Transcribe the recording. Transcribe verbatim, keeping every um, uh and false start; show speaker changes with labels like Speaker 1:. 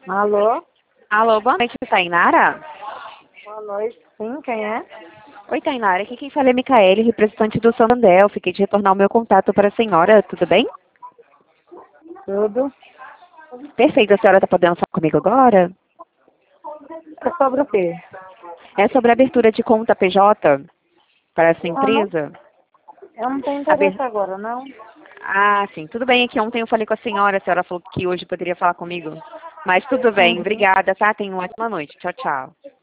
Speaker 1: Alô?
Speaker 2: Alô, boa noite, Tainara?
Speaker 1: Boa noite. Sim, quem é?
Speaker 2: Oi, Tainara, aqui quem fala é Micaele, representante do Santander. Fiquei de retornar o meu contato para a senhora, tudo bem?
Speaker 1: Tudo.
Speaker 2: Perfeito, a senhora está podendo falar comigo agora?
Speaker 1: É sobre o quê?
Speaker 2: É sobre a abertura de conta P J para essa
Speaker 1: Ah, não,
Speaker 2: empresa.
Speaker 1: eu não tenho
Speaker 2: Aber-
Speaker 1: interesse agora, não.
Speaker 2: Ah, sim, tudo bem, aqui ontem eu falei com a senhora, a senhora falou que hoje poderia falar comigo. Mas tudo bem,
Speaker 1: Uhum.
Speaker 2: obrigada, tá? Tenha uma ótima noite. Tchau, tchau.